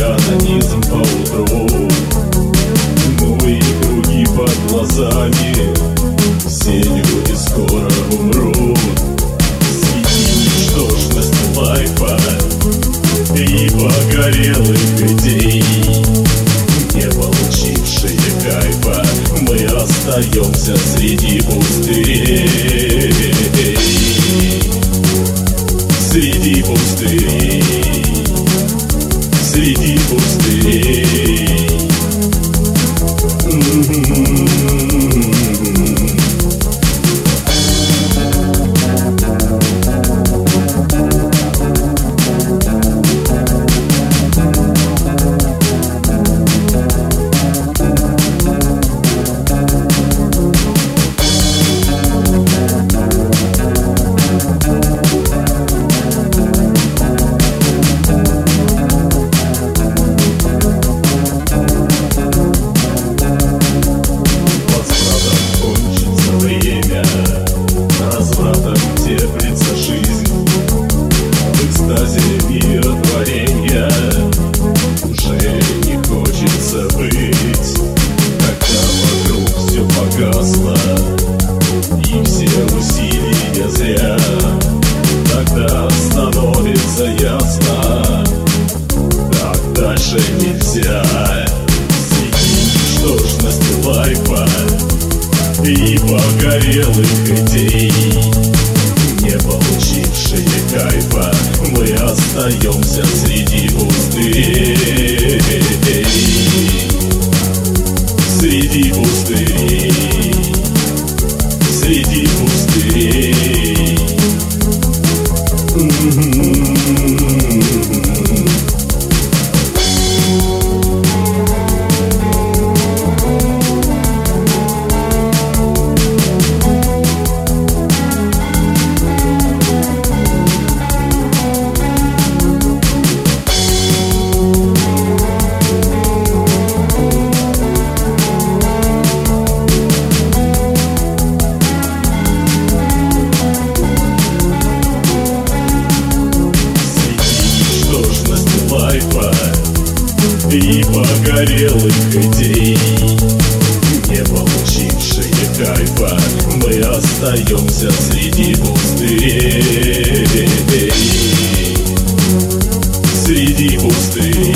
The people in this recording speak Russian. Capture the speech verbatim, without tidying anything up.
анонизм поутру. Ну и круги под глазами, все люди скоро умрут. Среди ничтожности лайфа и погорелых идей, не получившие кайфа, мы остаемся среди пустырей. Среди пустырей, среди пустырей. Миротворения уже не хочется быть, когда вокруг все погасло и все усилия зря. Тогда становится ясно, так дальше нельзя. Среди ничтожности лайфа и погорелых идей, не получившие кайфа, мы остаемся среди пустырей. Среди пустырей, среди пустырей. И погорелых идей, не получившие кайфа, мы остаемся среди пустырей. Среди пустырей.